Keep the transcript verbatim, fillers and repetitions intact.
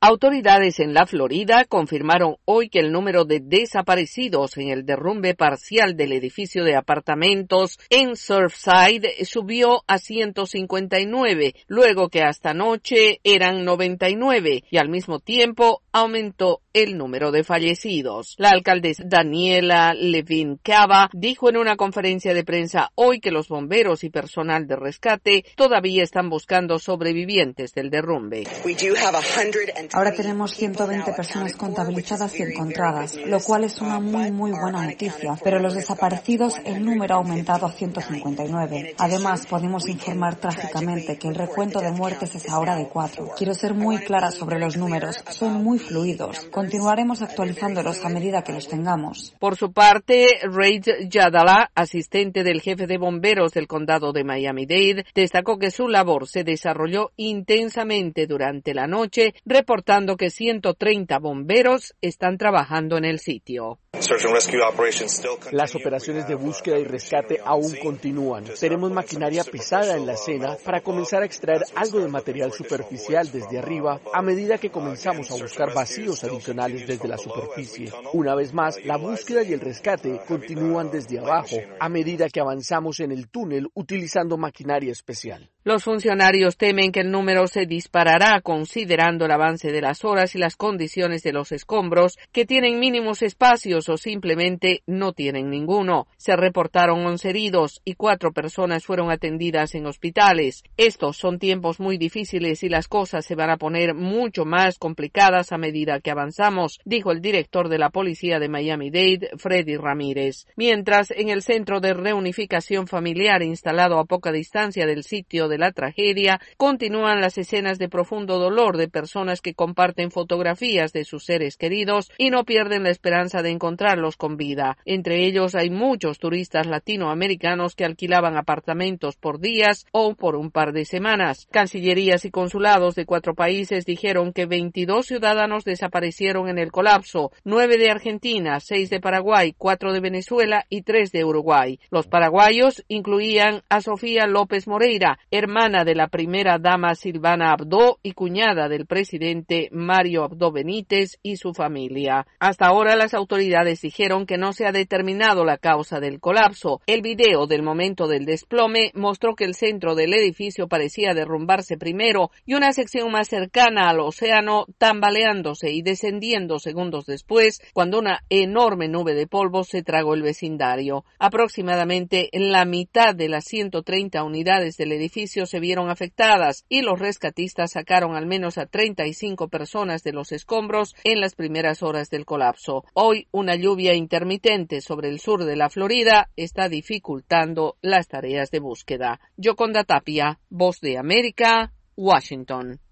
Autoridades en la Florida confirmaron hoy que el número de desaparecidos en el derrumbe parcial del edificio de apartamentos en Surfside subió a ciento cincuenta y nueve, luego que hasta anoche eran noventa y nueve, y al mismo tiempo aumentó el número de fallecidos. La alcaldesa Daniela Levin Cava dijo en una conferencia de prensa hoy que los bomberos y personal de rescate todavía están buscando sobrevivientes del derrumbe. Ahora tenemos ciento veinte personas contabilizadas y encontradas, lo cual es una muy muy buena noticia, pero los desaparecidos, el número ha aumentado a ciento cincuenta y nueve. Además, podemos informar trágicamente que el recuento de muertes es ahora de cuatro. Quiero ser muy clara sobre los números, son muy fluidos. Continuaremos actualizándolos a medida que los tengamos. Por su parte, Reid Yadala, asistente del jefe de bomberos del condado de Miami-Dade, destacó que su labor se desarrolló intensamente durante la noche, reportando que ciento treinta bomberos están trabajando en el sitio. Las operaciones de búsqueda y rescate aún continúan. Tenemos maquinaria pesada en la escena para comenzar a extraer algo de material superficial desde arriba a medida que comenzamos a buscar vacíos adicionales desde la superficie. Una vez más, la búsqueda y el rescate continúan desde abajo a medida que avanzamos en el túnel utilizando maquinaria especial. Los funcionarios temen que el número se disparará considerando el avance de las horas y las condiciones de los escombros, que tienen mínimos espacios o simplemente no tienen ninguno. Se reportaron once heridos y cuatro personas fueron atendidas en hospitales. Estos son tiempos muy difíciles y las cosas se van a poner mucho más complicadas a medida que avanzamos, dijo el director de la policía de Miami-Dade, Freddy Ramírez. Mientras, en el centro de reunificación familiar instalado a poca distancia del sitio de la tragedia, continúan las escenas de profundo dolor de personas que comparten fotografías de sus seres queridos y no pierden la esperanza de encontrarlos con vida. Entre ellos hay muchos turistas latinoamericanos que alquilaban apartamentos por días o por un par de semanas. Cancillerías y consulados de cuatro países dijeron que veintidós ciudadanos desaparecieron en el colapso, nueve de Argentina, seis de Paraguay, cuatro de Venezuela y tres de Uruguay. Los paraguayos incluían a Sofía López Moreira, hermana de la primera dama Silvana Abdo y cuñada del presidente Mario Abdo Benítez y su familia. Hasta ahora las autoridades dijeron que no se ha determinado la causa del colapso. El video del momento del desplome mostró que el centro del edificio parecía derrumbarse primero y una sección más cercana al océano tambaleándose y descendiendo segundos después cuando una enorme nube de polvo se tragó el vecindario. Aproximadamente la mitad de las ciento treinta unidades del edificio se vieron afectadas y los rescatistas sacaron al menos a treinta y cinco personas de los escombros en las primeras horas del colapso. Hoy, una lluvia intermitente sobre el sur de la Florida está dificultando las tareas de búsqueda. Yoconda Tapia, Voz de América, Washington.